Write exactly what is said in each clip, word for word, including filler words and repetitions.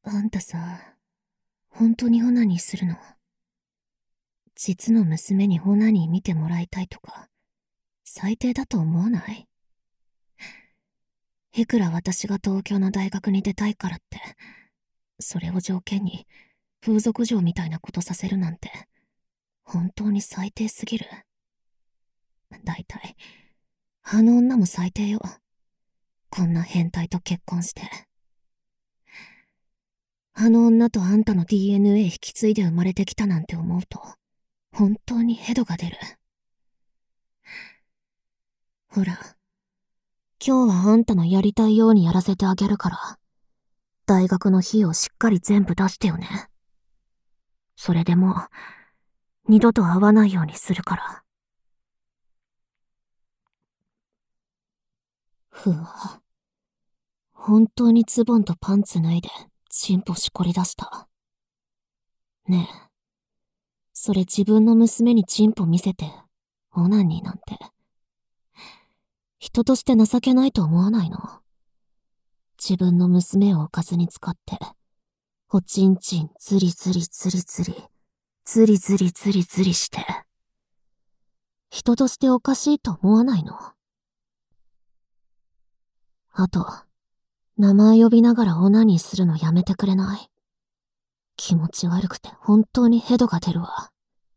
あんたさ、本当にオナニーするの？実の娘にオナニー見てもらいたいとか、最低だと思わない？いくら私が東京の大学に出たいからって、それを条件に風俗嬢みたいなことさせるなんて、本当に最低すぎる。だいたい、あの女も最低よ。こんな変態と結婚して。あの女とあんたの ディーエヌエー 引き継いで生まれてきたなんて思うと、本当にヘドが出る。ほら、今日はあんたのやりたいようにやらせてあげるから、大学の費用しっかり全部出してよね。それでもう、二度と会わないようにするから。ふわ。本当にズボンとパンツ脱いで、チンポしこり出した。ねえ。それ自分の娘にチンポ見せて、オナニーなんて。人として情けないと思わないの？自分の娘をおかずに使って、おちんちんズリズリズリズリ、ズリズリズリズリして。人としておかしいと思わないの？あと、名前呼びながらオナニーするのやめてくれない？気持ち悪くて本当にヘドが出るわ。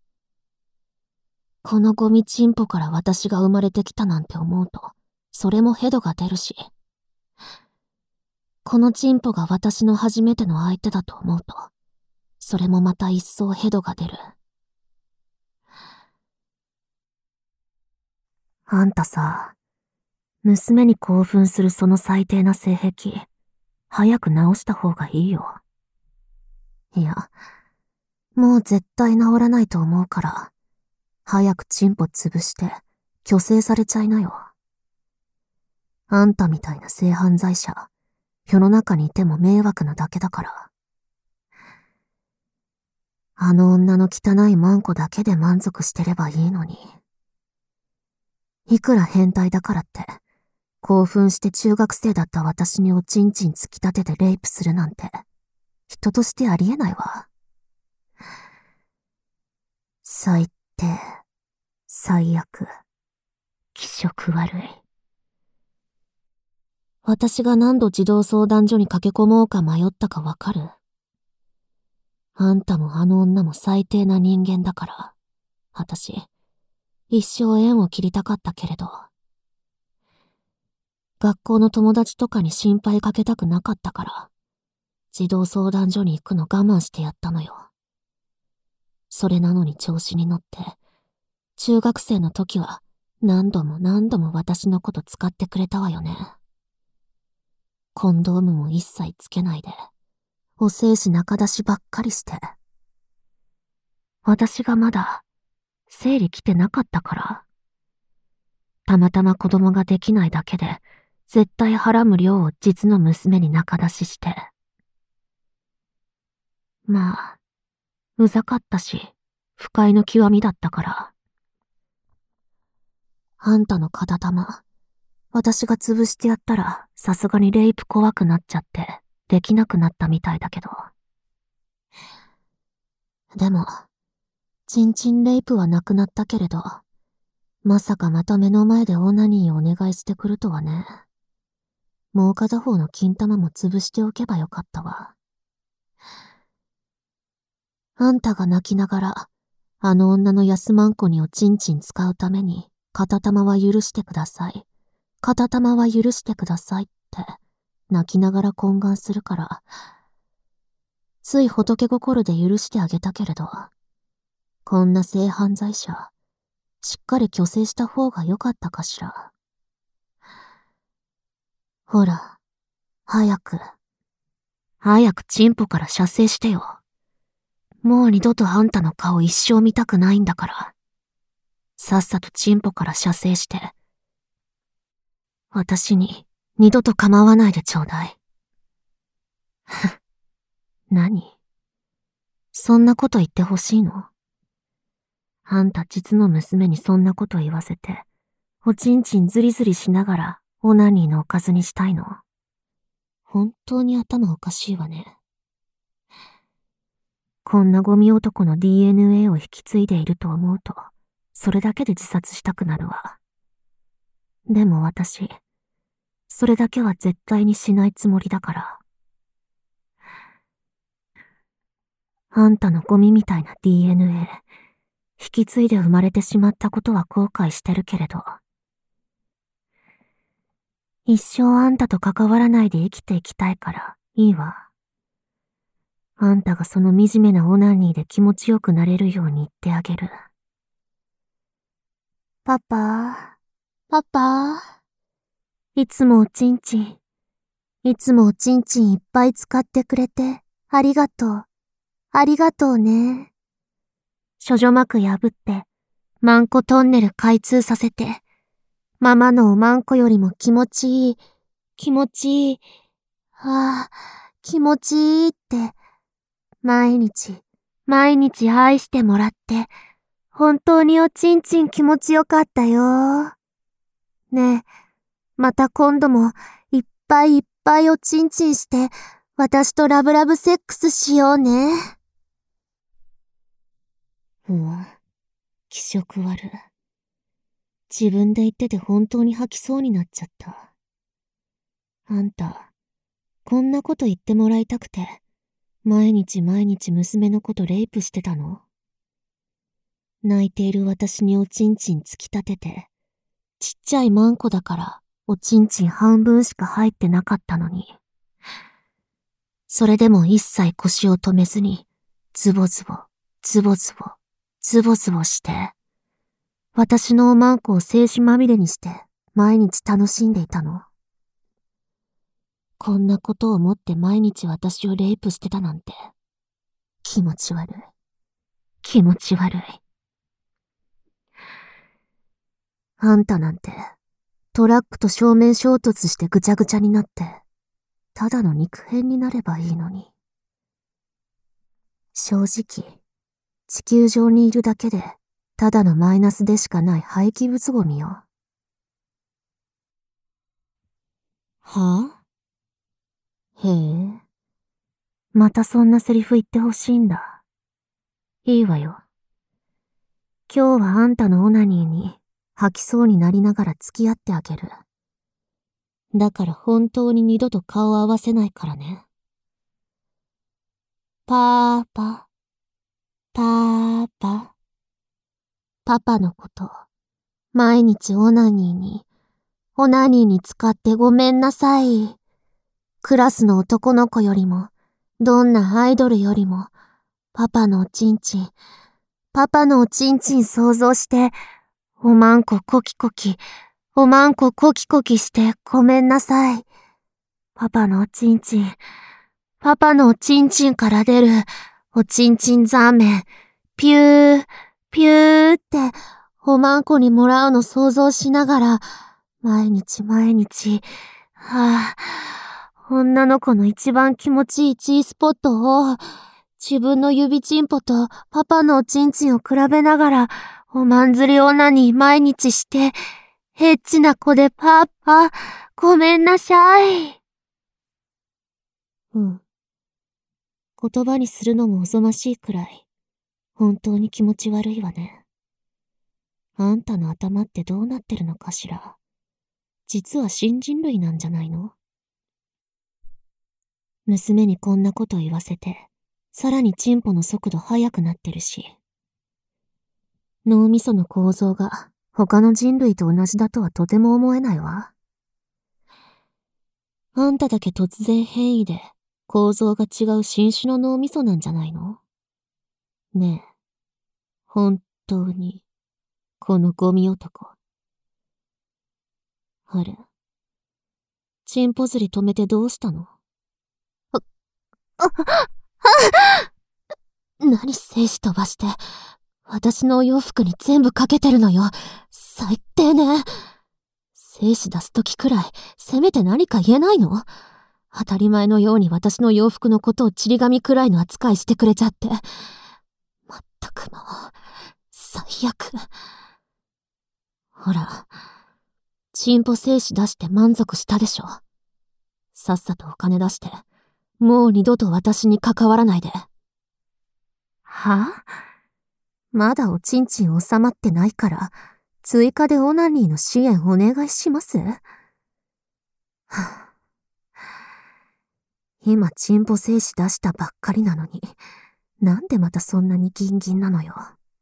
このゴミチンポから私が生まれてきたなんて思うと、それもヘドが出るし。このチンポが私の初めての相手だと思うと、それもまた一層ヘドが出る。あんたさ、娘に興奮するその最低な性癖、早く直した方がいいよ。いや、もう絶対治らないと思うから、早くチンポ潰して、虚勢されちゃいなよ。あんたみたいな性犯罪者、世の中にいても迷惑なだけだから。あの女の汚いマンコだけで満足してればいいのに。いくら変態だからって、興奮して中学生だった私におちんちん突き立ててレイプするなんて、人としてありえないわ。最低、最悪、気色悪い。私が何度児童相談所に駆け込もうか迷ったかわかる？あんたもあの女も最低な人間だから、私、一生縁を切りたかったけれど、学校の友達とかに心配かけたくなかったから、児童相談所に行くの我慢してやったのよ。それなのに調子に乗って、中学生の時は何度も何度も私のこと使ってくれたわよね。コンドームも一切つけないで、お精子中出しばっかりして。私がまだ、生理来てなかったから。たまたま子供ができないだけで、絶対はらむ量を実の娘に中出しして。まあ、うざかったし、不快の極みだったから。あんたの片玉、私が潰してやったら、さすがにレイプ怖くなっちゃって、できなくなったみたいだけど。でも、チンチンレイプはなくなったけれど、まさかまた目の前でオナニーをお願いしてくるとはね。もう片方の金玉も潰しておけばよかったわ。あんたが泣きながら、あの女の安まんこにおちんちん使うために、片玉は許してください。片玉は許してくださいって、泣きながら懇願するから、つい仏心で許してあげたけれど、こんな性犯罪者、しっかり虚勢した方が良かったかしら。ほら、早く、早くチンポから射精してよ。もう二度とあんたの顔一生見たくないんだから。さっさとチンポから射精して。私に二度と構わないでちょうだい。何？そんなこと言ってほしいの？あんた実の娘にそんなこと言わせて、おちんちんズリズリしながらオナニーのおかずにしたいの？本当に頭おかしいわね。 こんなゴミ男の ディーエヌエー を引き継いでいると思うと、それだけで自殺したくなるわ。でも私、それだけは絶対にしないつもりだから。あんたのゴミみたいな ディーエヌエー、引き継いで生まれてしまったことは後悔してるけれど、一生あんたと関わらないで生きていきたいからいいわ。あんたがその惨めなオナニーで気持ちよくなれるように言ってあげる。パパ、パパ、いつもおちんちん、いつもおちんちんいっぱい使ってくれてありがとう。ありがとうね。処女膜破って、マンコトンネル開通させて、ママのおまんこよりも気持ちいい、気持ちいい、ああ、気持ちいいって、毎日、毎日愛してもらって、本当におちんちん気持ちよかったよ。ねえ、また今度もいっぱいいっぱいおちんちんして、私とラブラブセックスしようね。うわ、気色悪。自分で言ってて本当に吐きそうになっちゃった。あんた、こんなこと言ってもらいたくて、毎日毎日娘のことレイプしてたの？泣いている私におちんちん突き立てて、ちっちゃいマンコだからおちんちん半分しか入ってなかったのに。それでも一切腰を止めずに、ズボズボ、ズボズボ、ズボズボして、私のおまんこを精子まみれにして毎日楽しんでいたの。こんなことを思って毎日私をレイプしてたなんて、気持ち悪い。気持ち悪い。あんたなんて、トラックと正面衝突してぐちゃぐちゃになって、ただの肉片になればいいのに。正直、地球上にいるだけで、ただのマイナスでしかない廃棄物ゴミよ。はぁ？へえ。またそんなセリフ言ってほしいんだ。いいわよ。今日はあんたのオナニーに吐きそうになりながら付き合ってあげる。だから本当に二度と顔合わせないからね。パーパ、パーパ。パパのこと、毎日オナニーに、オナニーに使ってごめんなさい。クラスの男の子よりも、どんなアイドルよりも、パパのおちんちん、パパのおちんちん想像して、おまんこコキコキ、おまんこコキコキしてごめんなさい。パパのおちんちん、パパのおちんちんから出る、おちんちんザーメン、ピュー、ピューって、おまんこにもらうの想像しながら、毎日毎日、はぁ、女の子の一番気持ちいい G スポットを、自分の指チンポとパパのおちんちんを比べながら、おまんずり女に毎日して、エッチな子でパパ、ごめんなさい。うん。言葉にするのもおぞましいくらい、本当に気持ち悪いわね。あんたの頭ってどうなってるのかしら。実は新人類なんじゃないの？娘にこんなこと言わせて、さらにチンポの速度速くなってるし。脳みその構造が他の人類と同じだとはとても思えないわ。あんただけ突然変異で構造が違う新種の脳みそなんじゃないの？ねえ、本当に、このゴミ男。あれ、チンポずり止めてどうしたの？あ、あ、あ、何精子飛ばして、私のお洋服に全部かけてるのよ。最低ね。精子出すときくらい、せめて何か言えないの？当たり前のように私の洋服のことをちり紙くらいの扱いしてくれちゃって。まったくもう、最悪。ほら、チンポ精子出して満足したでしょ。さっさとお金出して、もう二度と私に関わらないで。 は？まだおちんちん収まってないから、追加でオナニーの支援お願いします？はぁ、今チンポ精子出したばっかりなのに、なんでまたそんなにギンギンなのよ。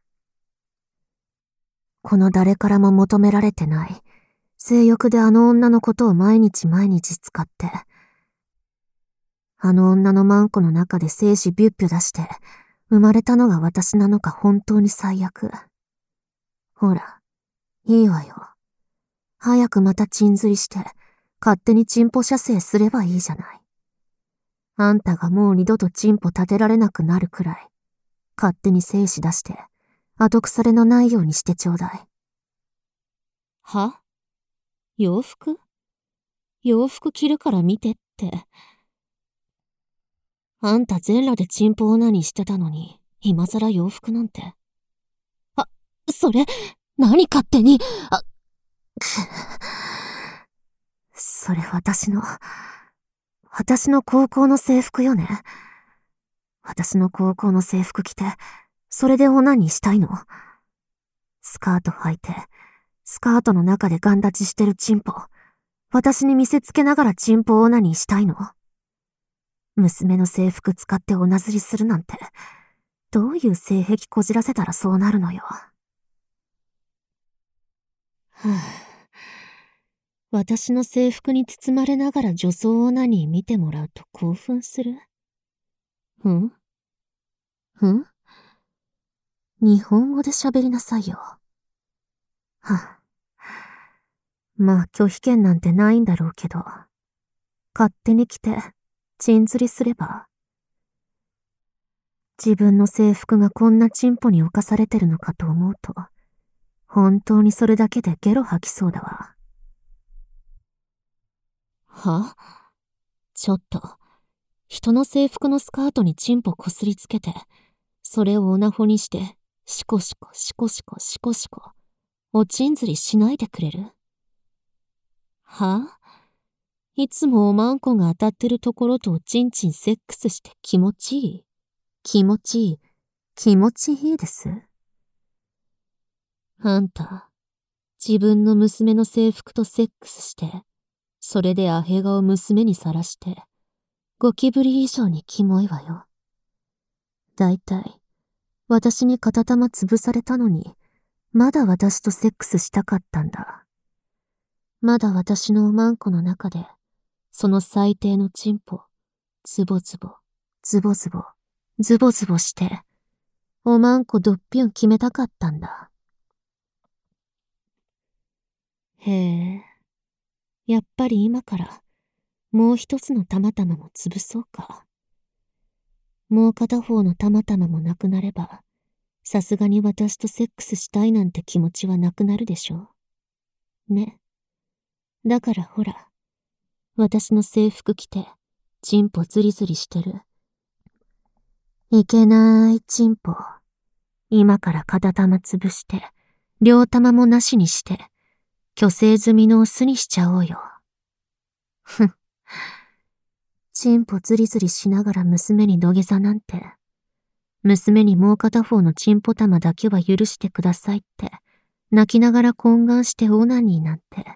この誰からも求められてない、性欲であの女のことを毎日毎日使って、あの女のマンコの中で精子ビュッビュ出して、生まれたのが私なのか本当に最悪。ほら、いいわよ。早くまたチン釣りして、勝手にチンポ射精すればいいじゃない。あんたがもう二度とチンポ立てられなくなるくらい、勝手に精子出して、後腐れのないようにしてちょうだい。は？洋服？洋服着るから見てって。あんた全裸でチンポオナニーしてたのに、今更洋服なんて。あ、それ、何勝手に、あ、それ私の、私の高校の制服よね。私の高校の制服着て、それでオナニーしたいの？スカート履いて、スカートの中でガン立ちしてるチンポ、私に見せつけながらチンポオナニーしたいの？娘の制服使っておなずりするなんて、どういう性癖こじらせたらそうなるのよ。はぁ、私の制服に包まれながら女装オナニー見てもらうと興奮する？ん？ん？日本語で喋りなさいよ。はぁ、まあ拒否権なんてないんだろうけど、勝手に来て、チン釣りすれば。自分の制服がこんなチンポに侵されてるのかと思うと、本当にそれだけでゲロ吐きそうだわ。は？ちょっと、人の制服のスカートにチンポこすりつけて、それをオナホにして、シコシコシコシコシコシコ、おちん釣りしないでくれる？は？いつもおまんこが当たってるところとおちんちんセックスして気持ちいい？気持ちいい、気持ちいいです。あんた、自分の娘の制服とセックスして、それでアヘ顔を娘にさらして、ゴキブリ以上にキモいわよ。だいたい、私に片玉潰されたのに、まだ私とセックスしたかったんだ。まだ私のおまんこの中で、その最低のチンポ、ズボズボ、ズボズボ、ズボズボして、おまんこどっぴゅん決めたかったんだ。へえ、やっぱり今から、もう一つのたまたまも潰そうか。もう片方のたまたまもなくなれば、さすがに私とセックスしたいなんて気持ちはなくなるでしょう。ね。だからほら、私の制服着て、チンポズリズリしてる。いけないチンポ。今から片玉潰して、両玉もなしにして、虚勢済みのオスにしちゃおうよ。ふん。チンポズリズリしながら娘に土下座なんて、娘にもう片方のチンポ玉だけは許してくださいって、泣きながら懇願してオナニーなんて。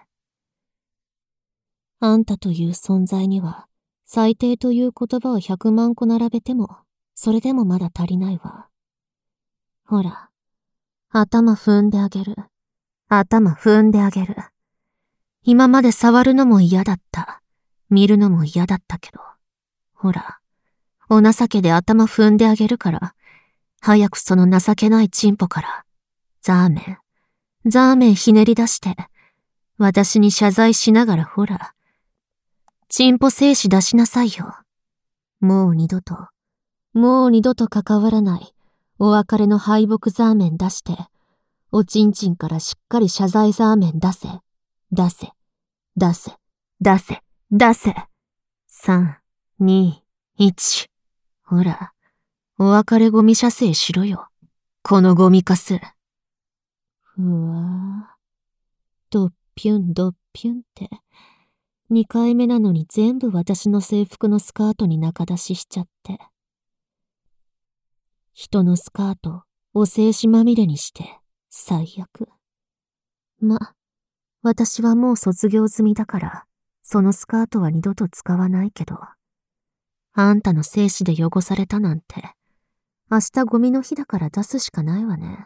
あんたという存在には、最低という言葉を百万個並べても、それでもまだ足りないわ。ほら、頭踏んであげる。頭踏んであげる。今まで触るのも嫌だった。見るのも嫌だったけど。ほら、お情けで頭踏んであげるから、早くその情けないチンポから、ザーメン、ザーメンひねり出して、私に謝罪しながらほら、チンポ精子出しなさいよ。もう二度と、もう二度と関わらない、お別れの敗北ザーメン出して、おちんちんからしっかり謝罪ザーメン出せ、出せ、出せ、出せ、出せ。三、二、一。ほら、お別れゴミ射精しろよ。このゴミカス。うわぁ。ドッピュンドッピュンって。二回目なのに全部私の制服のスカートに中出ししちゃって。 人のスカート、お精子まみれにして、最悪。ま、私はもう卒業済みだから、そのスカートは二度と使わないけど、あんたの精子で汚されたなんて、明日ゴミの日だから出すしかないわね。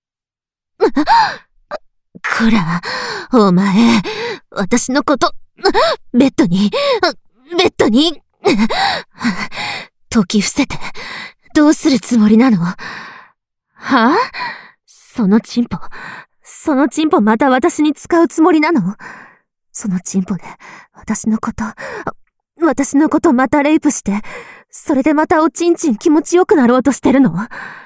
こら、お前、私のこと、ベッドに、ベッドに、解き伏せて、どうするつもりなの？はぁ？そのチンポ、そのチンポまた私に使うつもりなの？そのチンポで、私のこと、私のことまたレイプして、それでまたおちんちん気持ちよくなろうとしてるの？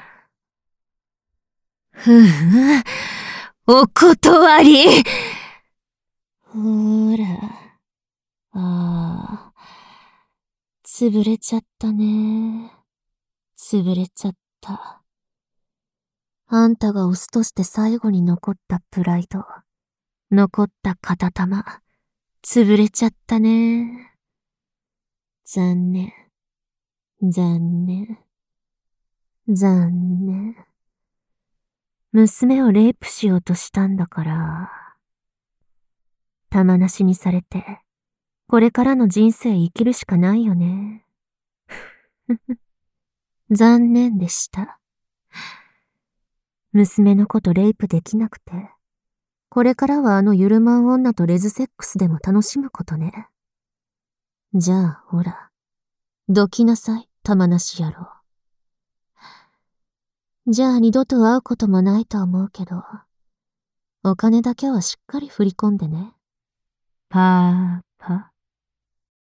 ふぅ、お断り！ほーら、ああ、潰れちゃったね。潰れちゃった。あんたがオスとして最後に残ったプライド、残った片玉、潰れちゃったね。残念。残念。残念。娘をレイプしようとしたんだから、玉なしにされて、これからの人生生きるしかないよね。残念でした。娘のことレイプできなくて、これからはあのゆるまん女とレズセックスでも楽しむことね。じゃあ、ほら、どきなさい、玉なし野郎。じゃあ二度と会うこともないと思うけど、お金だけはしっかり振り込んでね。パーパ。